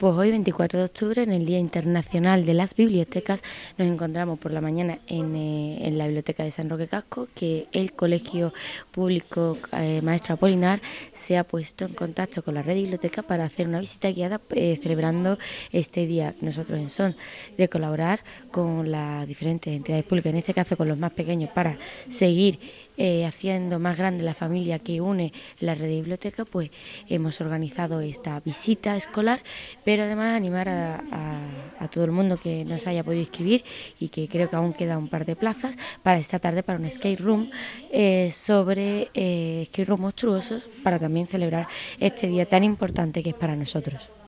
Pues hoy, 24 de octubre, en el Día Internacional de las Bibliotecas, nos encontramos por la mañana en la Biblioteca de San Roque Casco, que el Colegio Público Maestro Apolinar se ha puesto en contacto con la red de bibliotecas para hacer una visita guiada celebrando este día. Nosotros en son de colaborar con las diferentes entidades públicas, en este caso con los más pequeños, para seguir haciendo más grande la familia que une la red de bibliotecas, pues hemos organizado esta visita escolar, pero además animar a todo el mundo que nos haya podido inscribir, y que creo que aún queda un par de plazas para esta tarde, para un skate room sobre skate room monstruosos, para también celebrar este día tan importante que es para nosotros.